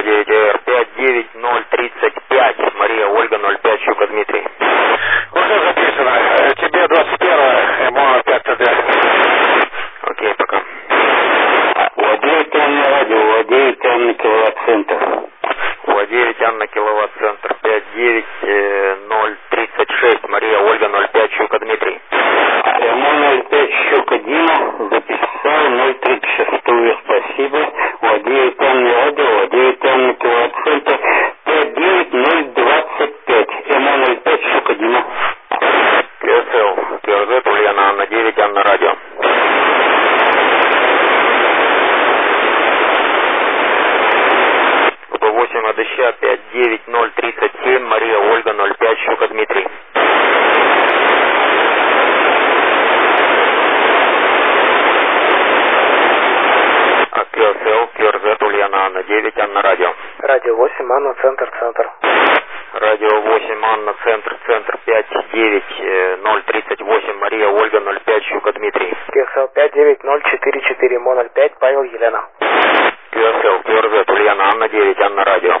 9 АР 59035, Мария Ольга 05, Щука Дмитрий. Уже записано. Тебе 21, ему 5 ТД. Окей, пока. Владеет Анна радио, владеет Анна киловатт-центр. Владеет Анна киловатт-центр 59036, Мария Ольга 05, Щука Дмитрий. Ему 05, Щука Дима, записал 036, спасибо. Владеет Анна радио, владеет Анна киловатт-центр 59025, ему 05, Щука Дима. КСЛ, КРЗ, Ульяна Анна 9, Анна радио. 8 АДЩ 59037, Мария Ольга 05, Щука Дмитрий. КСЛ, КРЗ, Ульяна Анна 9, Анна радио. Радио 8, Анна, центр. Радио 8, Анна, центр 59038, Мария Ольга 05, Щука Дмитрий. КСЛ 59044, Мо 05, Павел, Елена. КСЛ, КРЗ, Ульяна Анна 9, Анна радио.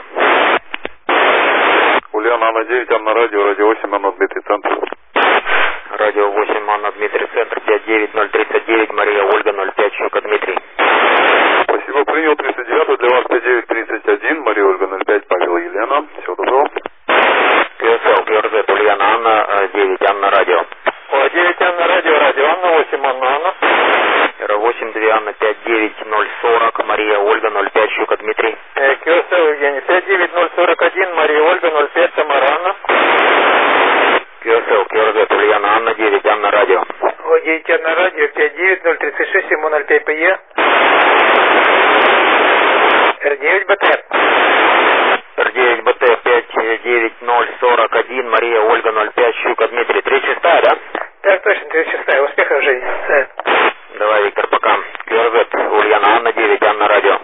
Ульяна Анна 9, Анна радио, радио 8, Анна Дмитрий, центр. Радио 8, Анна Дмитрий, центр 59039, Мария Ольга 05, Щука Дмитрий. Спасибо, принял 39, для вас 5931, Мария Ольга 05, Павел, Елена. Всего доброго. КСЛ, КРЗ, Ульяна Анна 9, Анна радио. 9 Анна радио, радио Анна, 8 Анна. 8, 2 Анна 59040, Мария Ольга 05, Щука Дмитрий. КСЛ, Евгений, 59041, Мария Ольга 05, Тамара Анна. КСЛ, КРЗ, Ульяна Анна 9, Анна радио. Владеет Анна радио 59036, Мо 05, ПЕ. Р9 БТ. Р9 БТ 59041, Мария Ольга 05, Щука Дмитрий. 36, да? Так точно, 36. Успехов, Женя. Давай, Виктор, пока. КРЗ, Ульяна Анна 9, Анна радио.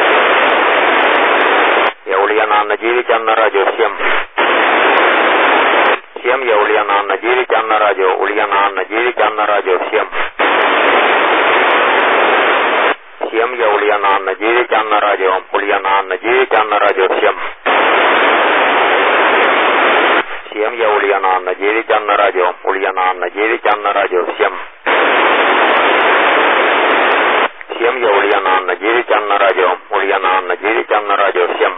Я Ульяна Анна 9, Анна радио, всем. Всем, я Ульяна Анна 9, Анна радио. Ульяна Анна 9, Анна радио, всем. Всем, я Ульяна Анна 9, Анна радио. Ульяна Анна 9, Анна радио, всем. Всем, я Ульяна Анна 9, Анна радио. Ульяна Анна 9, Анна радио, всем. Всем, я Ульяна Анна 9, Анна радио. Ульяна Анна 9, Анна радио, всем.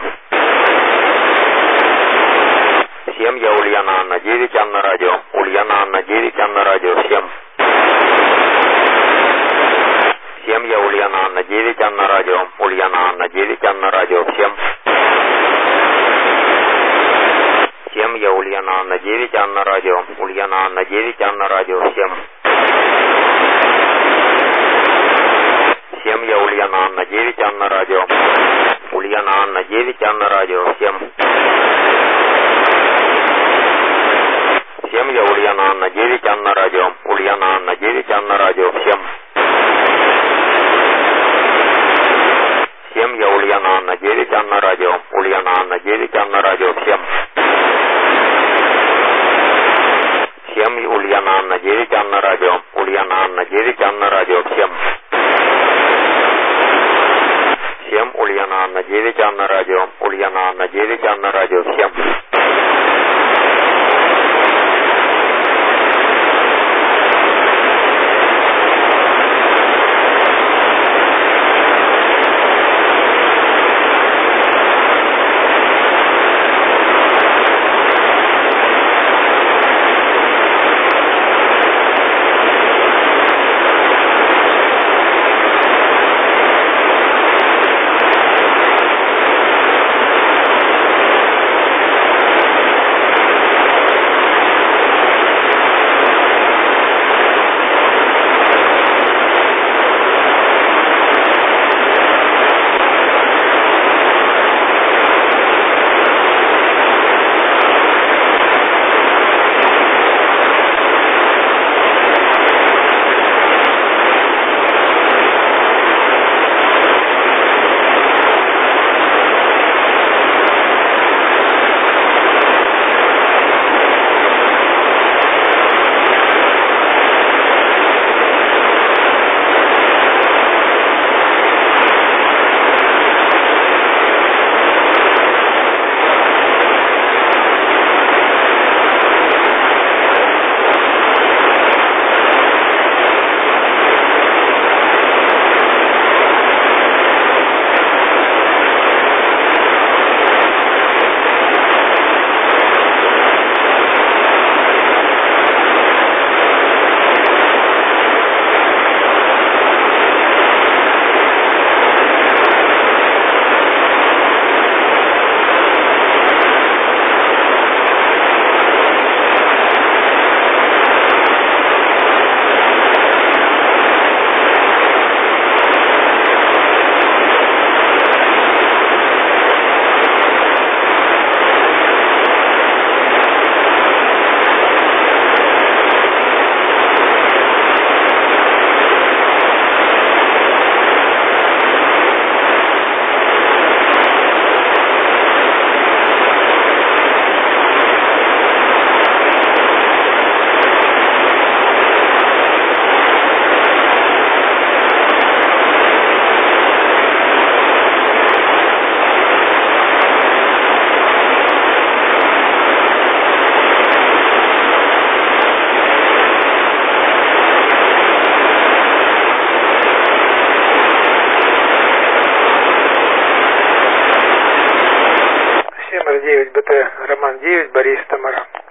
Всем, я Ульяна Анна 9, Анна радио. Ульяна Анна 9, Анна радио, всем. Всем, я Ульяна Анна 9, Анна радио. Ульяна Анна 9, Анна радио, всем. Всем, я Ульяна Анна 9, Анна радио. Ульяна Анна 9, Анна радио, всем. Всем, я Ульяна Анна 9, Анна радио. Ульяна Анна 9, Анна радио, всем. Всем, я Ульяна Анна 9, Анна радио. Ульяна Анна 9, Анна радио, всем. Всем, я Ульяна Анна 9, Анна радио. Ульяна Анна 9, Анна радио, всем. Всем, Ульяна Анна 9, Анна радио. Ульяна Анна 9, Анна радио, всем. Всем, Ульяна Анна 9, Анна радио. Ульяна Анна 9, Анна радио, всем. 59, Борис, Тамара.